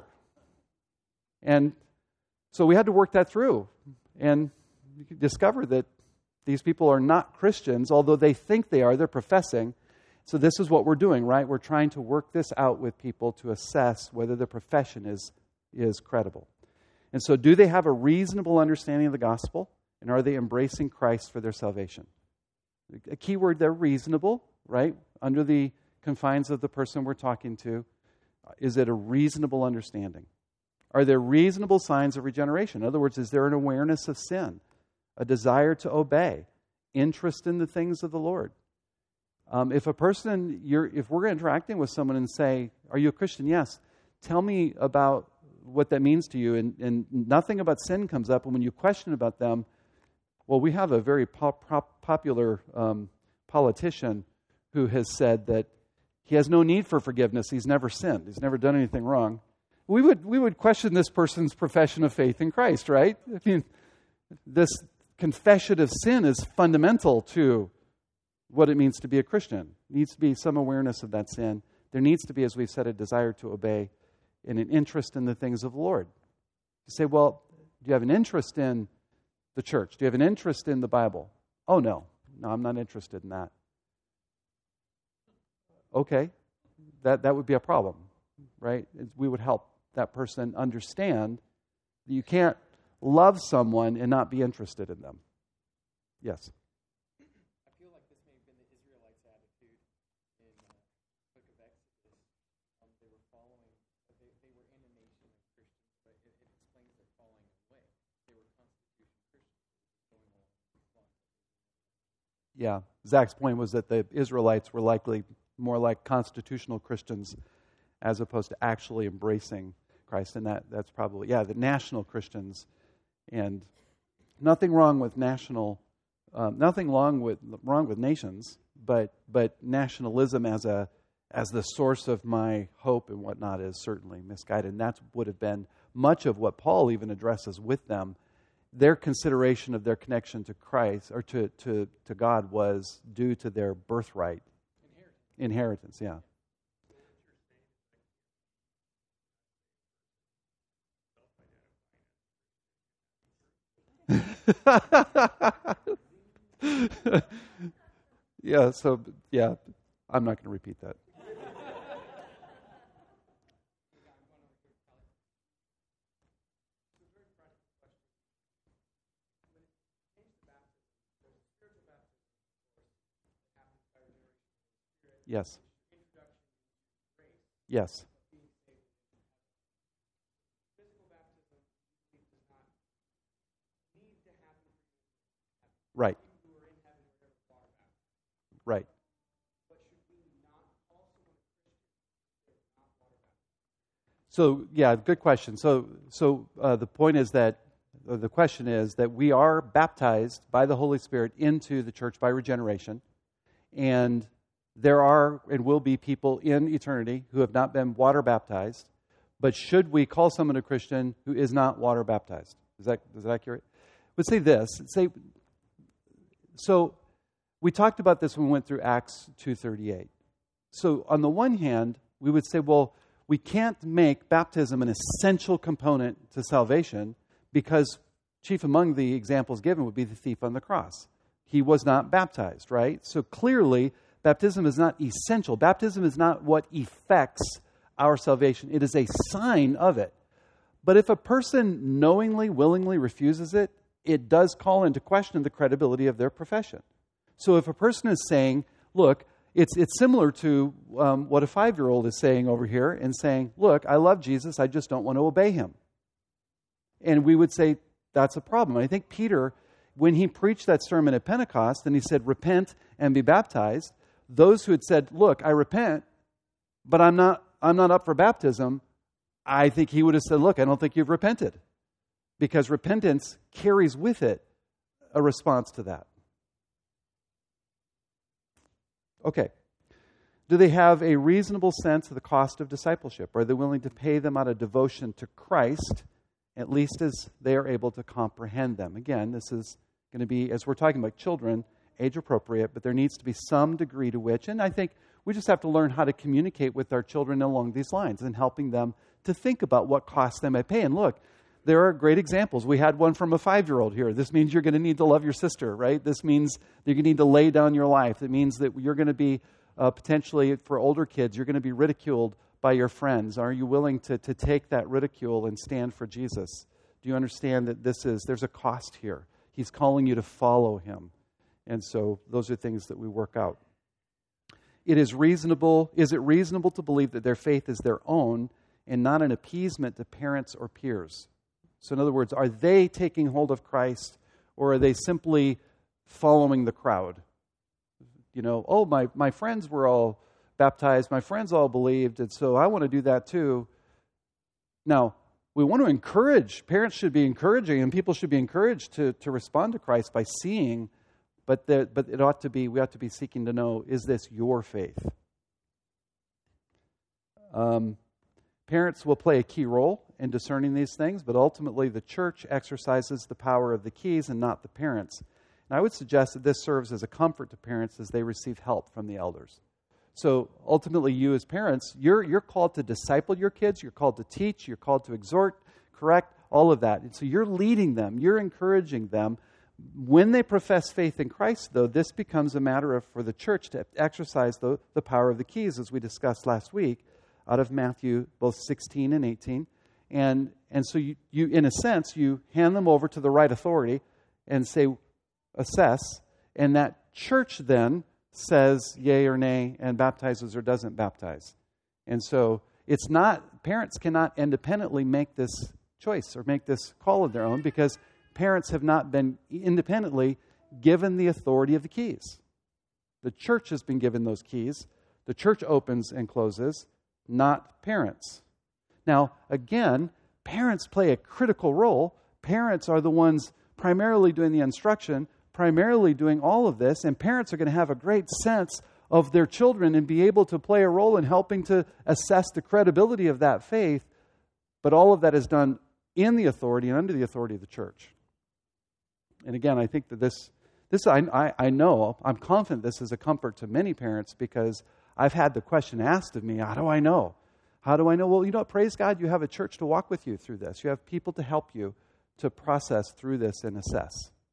And so we had to work that through. And you can discover that these people are not Christians, although they think they are. They're professing. So this is what we're doing, right? We're trying to work this out with people to assess whether the profession is, is credible. And so do they have a reasonable understanding of the gospel? And are they embracing Christ for their salvation? A key word there, reasonable, right? Under the confines of the person we're talking to. Is it a reasonable understanding? Are there reasonable signs of regeneration? In other words, is there an awareness of sin? A desire to obey, interest in the things of the Lord. Um, if a person, you're, if we're interacting with someone and say, are you a Christian? Yes. Tell me about what that means to you. And, and nothing about sin comes up. And when you question about them, well, we have a very pop, pop, popular um, politician who has said that he has no need for forgiveness. He's never sinned. He's never done anything wrong. We would, we would question this person's profession of faith in Christ, right? I mean, this confession of sin is fundamental to what it means to be a Christian. There needs to be some awareness of that sin. There needs to be, as we've said, a desire to obey and an interest in the things of the Lord. You say, well, do you have an interest in the church? Do you have an interest in the Bible? Oh, no. No, I'm not interested in that. Okay. That, that would be a problem, right? We would help that person understand that you can't love someone and not be interested in them. Yes. I feel like this may have been the Israelites' attitude in uh, the book of Exodus. Um, they were following, they, they were in a nation of Christians, but it, it explains their falling away. They were constitution Christians going along with Islam. Yeah. Zach's point was that the Israelites were likely more like constitutional Christians as opposed to actually embracing Christ. And that, that's probably, yeah, the national Christians. And nothing wrong with national, um, nothing wrong with wrong with nations, but but nationalism as a as the source of my hope and whatnot is certainly misguided. And that would have been much of what Paul even addresses with them. Their consideration of their connection to Christ or to to, to God was due to their birthright, inheritance. Inheritance, yeah. yeah, so, yeah, I'm not going to repeat that. Yes. Yes. Right. Right. So, yeah, good question. So, so uh, the point is that, uh, the question is that we are baptized by the Holy Spirit into the church by regeneration, and there are and will be people in eternity who have not been water baptized, But should we call someone a Christian who is not water baptized? Is that is that accurate? Would say this. Say so. We talked about this when we went through Acts two thirty-eight. So on the one hand, we would say, well, we can't make baptism an essential component to salvation because chief among the examples given would be the thief on the cross. He was not baptized, right? So clearly, baptism is not essential. Baptism is not what effects our salvation. It is a sign of it. But if a person knowingly, willingly refuses it, it does call into question the credibility of their profession. So if a person is saying, look, it's it's similar to um, what a five-year-old is saying over here and saying, look, I love Jesus, I just don't want to obey him. And we would say, that's a problem. I think Peter, when he preached that sermon at Pentecost and he said, repent and be baptized, those who had said, look, I repent, but I'm not I'm not up for baptism, I think he would have said, look, I don't think you've repented. Because repentance carries with it a response to that. Okay. Do they have a reasonable sense of the cost of discipleship? Are they willing to pay them out of devotion to Christ, at least as they are able to comprehend them? Again, this is going to be, as we're talking about children, age appropriate, but there needs to be some degree to which, and I think we just have to learn how to communicate with our children along these lines and helping them to think about what costs they may pay. And look, there are great examples. We had one from a five-year-old here. This means you're going to need to love your sister, right? This means that you're going to need to lay down your life. It means that you're going to be uh, potentially, for older kids, you're going to be ridiculed by your friends. Are you willing to, to take that ridicule and stand for Jesus? Do you understand that this is, there's a cost here? He's calling you to follow him. And so those are things that we work out. It is reasonable, is it reasonable to believe that their faith is their own and not an appeasement to parents or peers? So in other words, are they taking hold of Christ or are they simply following the crowd? You know, oh, my, my friends were all baptized, my friends all believed, and so I want to do that too. Now, we want to encourage, parents should be encouraging and people should be encouraged to, to respond to Christ by seeing, but the, but it ought to be, we ought to be seeking to know, is this your faith? Um, parents will play a key role in discerning these things, but ultimately the church exercises the power of the keys and not the parents. And I would suggest that this serves as a comfort to parents as they receive help from the elders. So ultimately you as parents, you're, you're called to disciple your kids, you're called to teach, you're called to exhort, correct, all of that. And so you're leading them, you're encouraging them. When they profess faith in Christ, though, this becomes a matter of for the church to exercise the, the power of the keys, as we discussed last week, out of Matthew both sixteen and eighteen. And and so you, you, in a sense, you hand them over to the right authority and say, assess, and that church then says yea or nay and baptizes or doesn't baptize. And so it's not, parents cannot independently make this choice or make this call of their own because parents have not been independently given the authority of the keys. The church has been given those keys. The church opens and closes, not parents. Now, again, parents play a critical role. Parents are the ones primarily doing the instruction, primarily doing all of this, and parents are going to have a great sense of their children and be able to play a role in helping to assess the credibility of that faith, but all of that is done in the authority and under the authority of the church. And again, I think that this, this I, I, I know, I'm confident this is a comfort to many parents because I've had the question asked of me, how do I know? How do I know? Well, you know what, praise God, you have a church to walk with you through this. You have people to help you to process through this and assess.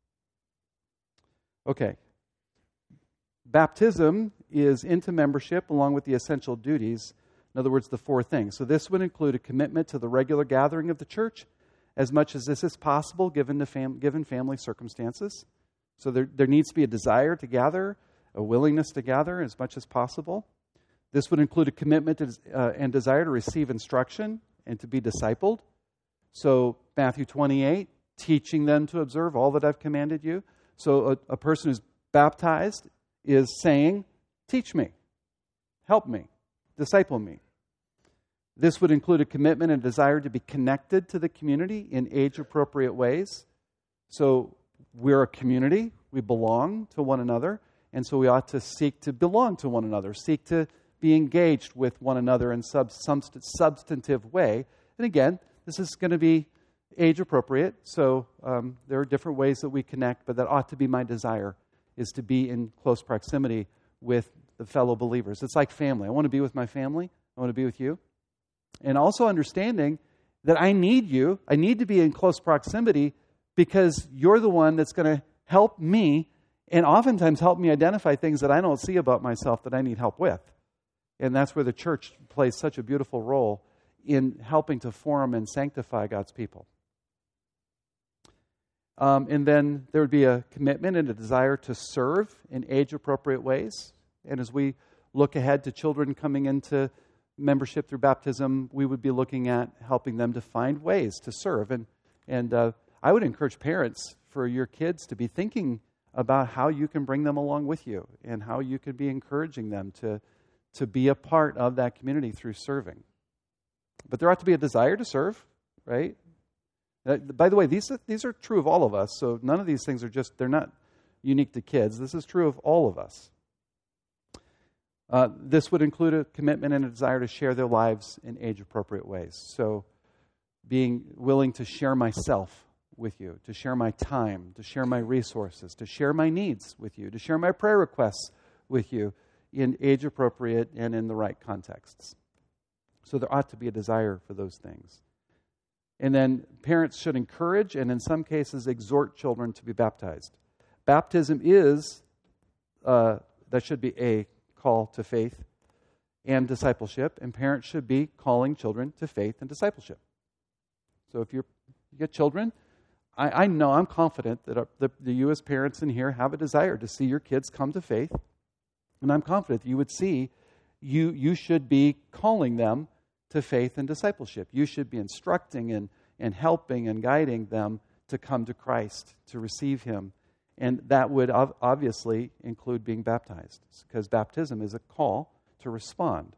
Okay. Baptism is into membership along with the essential duties. In other words, the four things. So this would include a commitment to the regular gathering of the church, as much as this is possible given the fam- given family circumstances. So there, there needs to be a desire to gather, a willingness to gather as much as possible. This would include a commitment to, uh, and desire to receive instruction and to be discipled. So Matthew twenty-eight, teaching them to observe all that I've commanded you. So a, a person who's baptized is saying, teach me, help me, disciple me. This would include a commitment and desire to be connected to the community in age-appropriate ways. So we're a community. We belong to one another. And so we ought to seek to belong to one another, seek to be engaged with one another in some substantive way. And again, this is going to be age appropriate, so um, there are different ways that we connect, but that ought to be my desire, is to be in close proximity with the fellow believers. It's like family. I want to be with my family. I want to be with you. And also understanding that I need you. I need to be in close proximity because you're the one that's going to help me and oftentimes help me identify things that I don't see about myself that I need help with. And that's where the church plays such a beautiful role in helping to form and sanctify God's people. Um, and then there would be a commitment and a desire to serve in age-appropriate ways. And as we look ahead to children coming into membership through baptism, we would be looking at helping them to find ways to serve. And and uh, I would encourage parents for your kids to be thinking about how you can bring them along with you and how you could be encouraging them to, to be a part of that community through serving. But there ought to be a desire to serve, right? Uh, by the way, these are, these are true of all of us, so none of these things are just, they're not unique to kids. This is true of all of us. Uh, this would include a commitment and a desire to share their lives in age-appropriate ways. So being willing to share myself with you, to share my time, to share my resources, to share my needs with you, to share my prayer requests with you in age-appropriate and in the right contexts. So there ought to be a desire for those things. And then parents should encourage and in some cases exhort children to be baptized. Baptism is, uh, that should be a call to faith and discipleship, and parents should be calling children to faith and discipleship. So if you're, you get children, I, I know, I'm confident that our, the, the you as parents in here have a desire to see your kids come to faith, and I'm confident that you would see you you should be calling them to faith and discipleship. You should be instructing and, and helping and guiding them to come to Christ, to receive Him. And that would ov- obviously include being baptized, because baptism is a call to respond.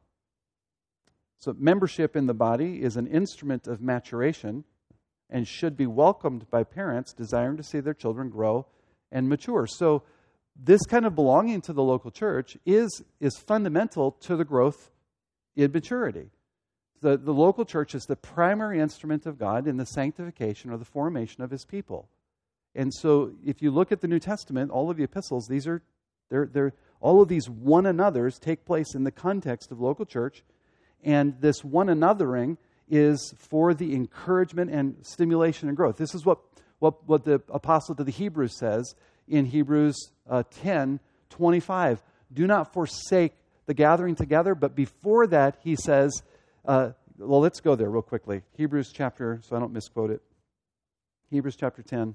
So membership in the body is an instrument of maturation and should be welcomed by parents desiring to see their children grow and mature. So this kind of belonging to the local church is, is fundamental to the growth in maturity. The, the local church is the primary instrument of God in the sanctification or the formation of His people. And so if you look at the New Testament, all of the epistles, these are, they're, they're, all of these one another's take place in the context of local church. And this one anothering is for the encouragement and stimulation and growth. This is what, what, what the apostle to the Hebrews says in Hebrews uh, ten twenty-five. Do not forsake the gathering together, but before that he says, uh, well, let's go there real quickly. Hebrews chapter, so I don't misquote it. Hebrews chapter ten.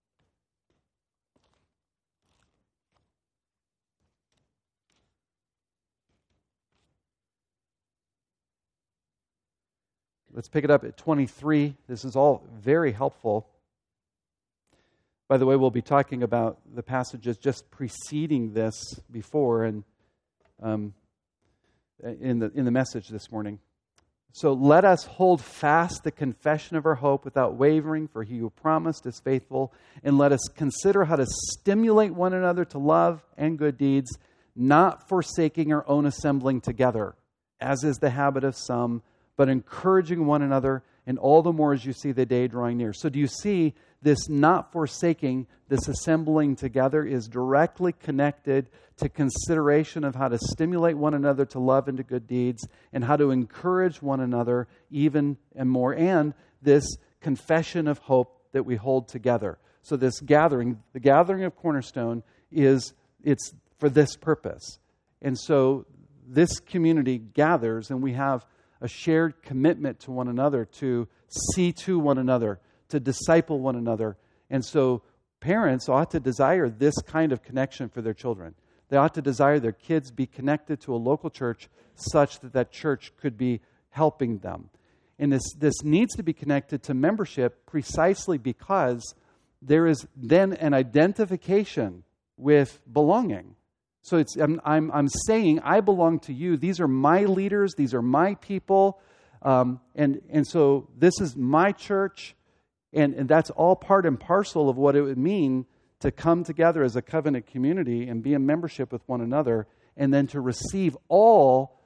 Let's pick it up at twenty-three. This is all very helpful. By the way, we'll be talking about the passages just preceding this before and um, in the in the message this morning. So let us hold fast the confession of our hope without wavering, for He who promised is faithful. And let us consider how to stimulate one another to love and good deeds, not forsaking our own assembling together, as is the habit of some, but encouraging one another, and all the more as you see the day drawing near. So do you see this not forsaking, this assembling together is directly connected to consideration of how to stimulate one another to love and to good deeds, and how to encourage one another even and more, and this confession of hope that we hold together. So this gathering, the gathering of Cornerstone, is it's for this purpose. And so this community gathers, and we have a shared commitment to one another, to see to one another, to disciple one another. And so parents ought to desire this kind of connection for their children. They ought to desire their kids be connected to a local church such that that church could be helping them. And this, this needs to be connected to membership precisely because there is then an identification with belonging. So it's I'm, I'm I'm saying I belong to you. These are my leaders. These are my people, um, and and so this is my church, and and that's all part and parcel of what it would mean to come together as a covenant community and be in membership with one another, and then to receive all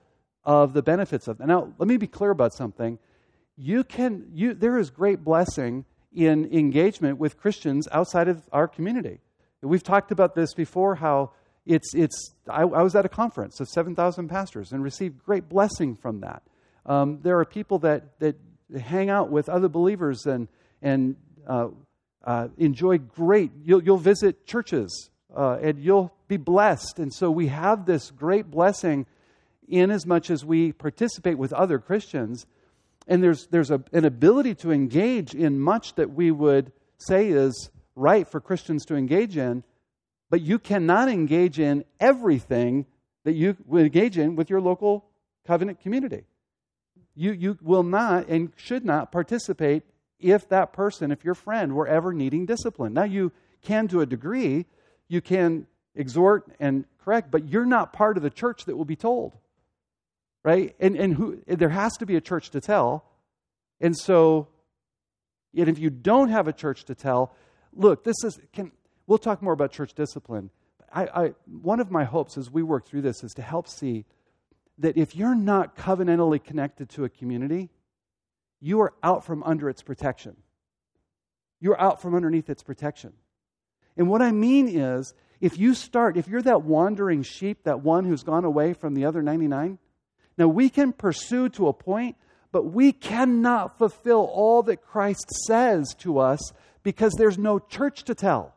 of the benefits of that. Now, let me be clear about something. You can, you, there is great blessing in engagement with Christians outside of our community. We've talked about this before, how it's, it's I, I was at a conference of seven thousand pastors and received great blessing from that. Um, there are people that, that hang out with other believers and, and uh, uh, enjoy great, you'll, you'll visit churches uh, and you'll be blessed. And so we have this great blessing in as much as we participate with other Christians. And there's there's a, an ability to engage in much that we would say is right for Christians to engage in, but you cannot engage in everything that you would engage in with your local covenant community. You you will not and should not participate if that person, if your friend, were ever needing discipline. Now, you can to a degree, you can exhort and correct, but you're not part of the church that will be told. Right? And and who there has to be a church to tell. And so, and if you don't have a church to tell, look, this is, can we'll talk more about church discipline. I, I one of my hopes as we work through this is to help see that if you're not covenantally connected to a community, you are out from under its protection. You're out from underneath its protection. And what I mean is, if you start, if you're that wandering sheep, that one who's gone away from the other ninety-nine, now, we can pursue to a point, but we cannot fulfill all that Christ says to us because there's no church to tell.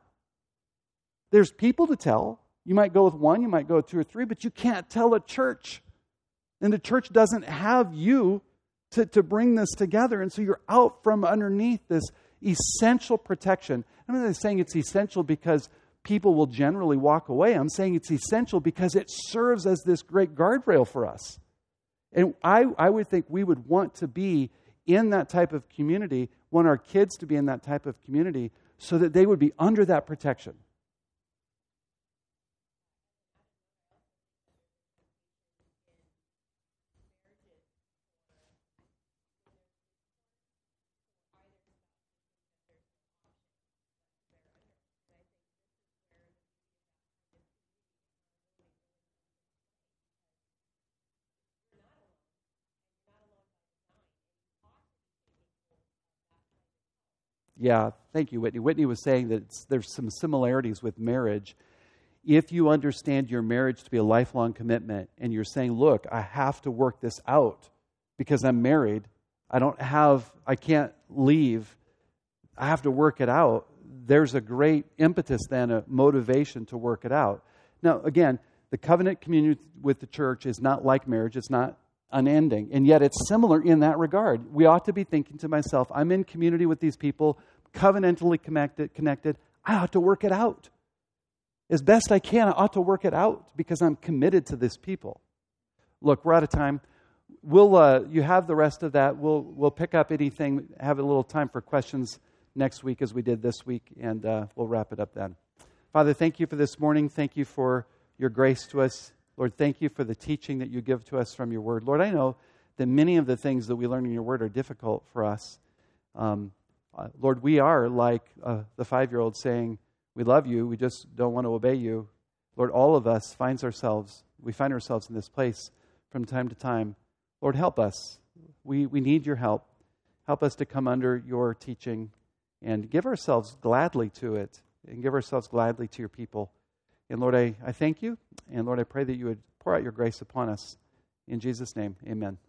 There's people to tell. You might go with one, you might go with two or three, but you can't tell a church. And the church doesn't have you to, to bring this together. And so you're out from underneath this essential protection. I'm not saying it's essential because people will generally walk away. I'm saying it's essential because it serves as this great guardrail for us. And I, I would think we would want to be in that type of community, want our kids to be in that type of community, so that they would be under that protection. Yeah, thank you, Whitney. Whitney was saying that it's, there's some similarities with marriage. If you understand your marriage to be a lifelong commitment and you're saying, look, I have to work this out because I'm married, I don't have, I can't leave, I have to work it out, there's a great impetus then, a motivation to work it out. Now, again, the covenant community with the church is not like marriage, it's not unending. And yet it's similar in that regard. We ought to be thinking to myself, I'm in community with these people, covenantally connected, connected. I ought to work it out. As best I can, I ought to work it out because I'm committed to this people. Look, we're out of time. We'll uh, you have the rest of that. We'll we'll pick up anything, have a little time for questions next week as we did this week, and uh, we'll wrap it up then. Father, thank you for this morning. Thank you for your grace to us. Lord, thank you for the teaching that you give to us from your word. Lord, I know that many of the things that we learn in your word are difficult for us. Um, uh, Lord, we are like uh, the five-year-old saying, we love you, we just don't want to obey you. Lord, all of us finds ourselves, we find ourselves in this place from time to time. Lord, help us. We, we need your help. Help us to come under your teaching and give ourselves gladly to it and give ourselves gladly to your people. And Lord, I, I thank you. And Lord, I pray that you would pour out your grace upon us. In Jesus' name, amen.